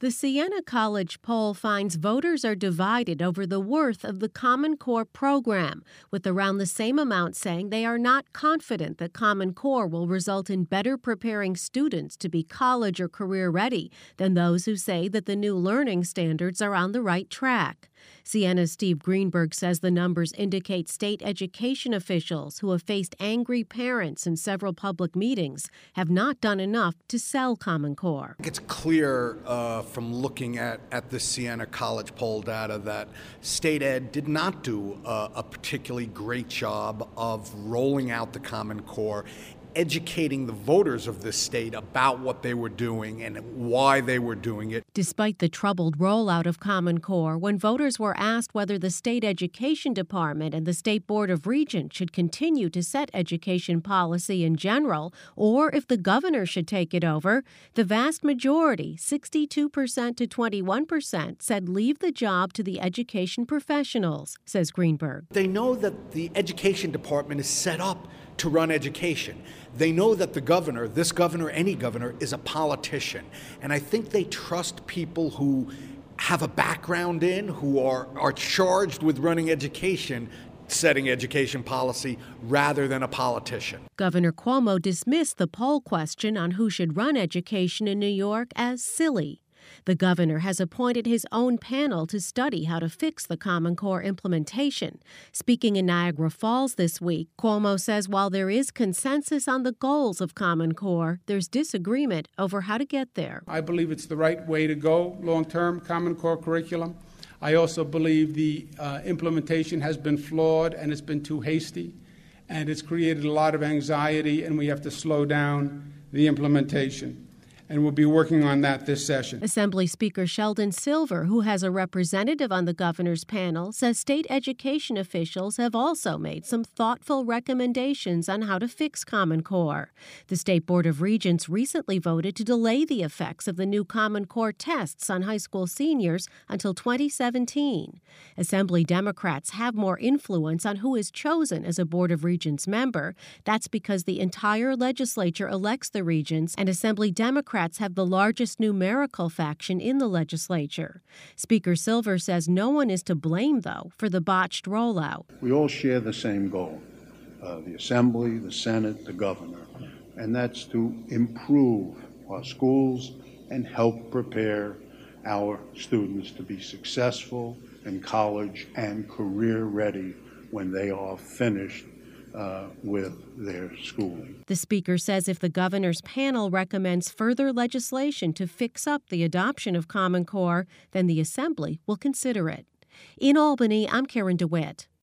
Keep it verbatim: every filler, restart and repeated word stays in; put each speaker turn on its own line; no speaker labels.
The Siena College poll finds voters are divided over the worth of the Common Core program, with around the same amount saying they are not confident that Common Core will result in better preparing students to be college or career ready than those who say that the new learning standards are on the right track. Siena's Steve Greenberg says the numbers indicate state education officials who have faced angry parents in several public meetings have not done enough to sell Common Core.
It's clear uh, from looking at, at the Siena College poll data that state ed did not do uh, a particularly great job of rolling out the Common Core, educating the voters of this state about what they were doing and why they were doing it.
Despite the troubled rollout of Common Core, when voters were asked whether the state education department and the State Board of Regents should continue to set education policy in general, or if the governor should take it over, the vast majority, sixty-two percent to twenty-one percent, said leave the job to the education professionals, says Greenberg.
They know that the education department is set up to run education. They know that the governor, this governor, any governor, is a politician. And I think they trust people who have a background in, who are, are charged with running education, setting education policy, rather than a politician.
Governor Cuomo dismissed the poll question on who should run education in New York as silly. The governor has appointed his own panel to study how to fix the Common Core implementation. Speaking in Niagara Falls this week, Cuomo says while there is consensus on the goals of Common Core, there's disagreement over how to get there.
I believe it's the right way to go, long-term Common Core curriculum. I also believe the uh, implementation has been flawed and it's been too hasty, and it's created a lot of anxiety, and we have to slow down the implementation. And we'll be working on that this session.
Assembly Speaker Sheldon Silver, who has a representative on the governor's panel, says state education officials have also made some thoughtful recommendations on how to fix Common Core. The State Board of Regents recently voted to delay the effects of the new Common Core tests on high school seniors until twenty seventeen. Assembly Democrats have more influence on who is chosen as a Board of Regents member. That's because the entire legislature elects the regents, and Assembly Democrats have the largest numerical faction in the legislature. Speaker Silver says no one is to blame, though, for the botched rollout.
We all share the same goal, uh, the Assembly, the Senate, the governor, and that's to improve our schools and help prepare our students to be successful in college and career ready when they are finished Uh, with their schooling.
The speaker says if the governor's panel recommends further legislation to fix up the adoption of Common Core, then the Assembly will consider it. In Albany, I'm Karen DeWitt.